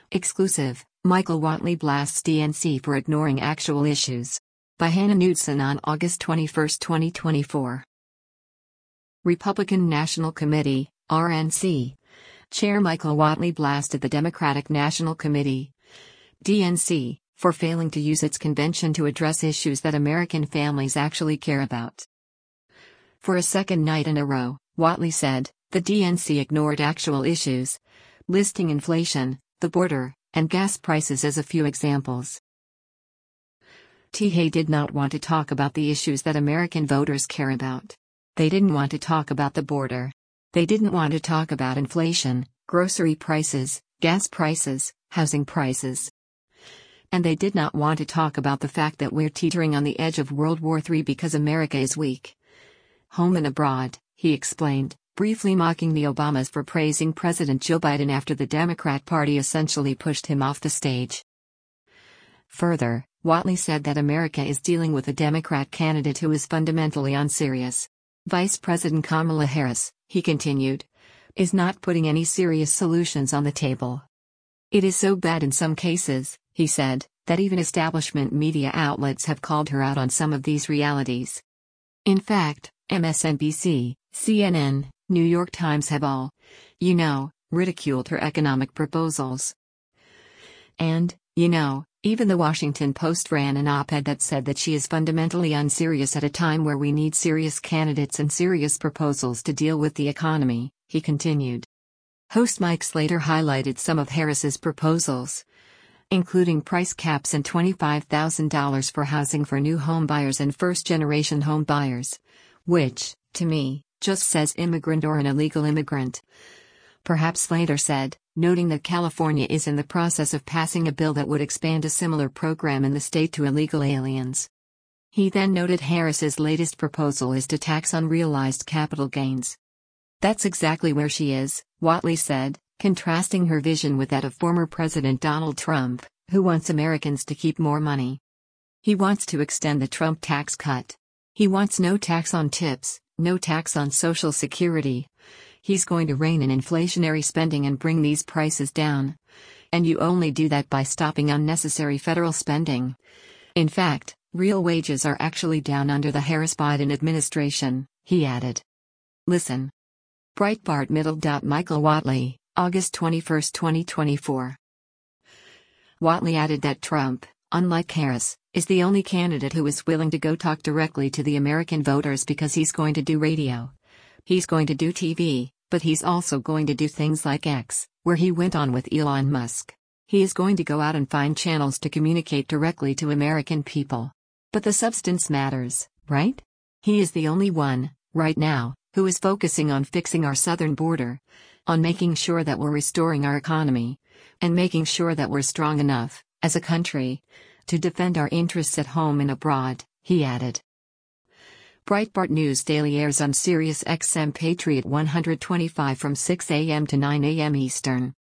Exclusive, Michael Whatley blasts DNC for ignoring actual issues. By Hannah Knudsen on August 21, 2024. Republican National Committee, RNC. Chair Michael Whatley blasted the Democratic National Committee, DNC, for failing to use its convention to address issues that American families actually care about. For a second night in a row, Whatley said, the DNC ignored actual issues, listing inflation, the border, and gas prices as a few examples. They did not want to talk about the issues that American voters care about. They didn't want to talk about the border. They didn't want to talk about inflation, grocery prices, gas prices, housing prices. And they did not want to talk about the fact that we're teetering on the edge of World War III because America is weak. Home and abroad, he explained, briefly mocking the Obamas for praising President Joe Biden after the Democrat Party essentially pushed him off the stage. Further, Whatley said that America is dealing with a Democrat candidate who is fundamentally unserious. Vice President Kamala Harris, he continued, is not putting any serious solutions on the table. It is so bad in some cases, he said, that even establishment media outlets have called her out on some of these realities. In fact, MSNBC, CNN, New York Times have all, ridiculed her economic proposals. And, even the Washington Post ran an op-ed that said that she is fundamentally unserious at a time where we need serious candidates and serious proposals to deal with the economy, he continued. Host Mike Slater highlighted some of Harris's proposals, including price caps and $25,000 for housing for new home buyers and first-generation home buyers, which, to me, just says immigrant or an illegal immigrant. Perhaps Slater said, noting that California is in the process of passing a bill that would expand a similar program in the state to illegal aliens. He then noted Harris's latest proposal is to tax unrealized capital gains. That's exactly where she is, Whatley said, contrasting her vision with that of former President Donald Trump, who wants Americans to keep more money. He wants to extend the Trump tax cut. He wants no tax on tips, no tax on Social Security. He's going to rein in inflationary spending and bring these prices down. And you only do that by stopping unnecessary federal spending. In fact, real wages are actually down under the Harris-Biden administration, he added. Listen. Breitbart Middle. Michael Whatley, August 21, 2024. Whatley added that Trump, unlike Harris, is the only candidate who is willing to go talk directly to the American voters because he's going to do radio. He's going to do TV, but he's also going to do things like X, where he went on with Elon Musk. He is going to go out and find channels to communicate directly to American people. But the substance matters, right? He is the only one, right now, who is focusing on fixing our southern border, on making sure that we're restoring our economy, and making sure that we're strong enough, as a country, to defend our interests at home and abroad, he added. Breitbart News Daily airs on Sirius XM Patriot 125 from 6 a.m. to 9 a.m. Eastern.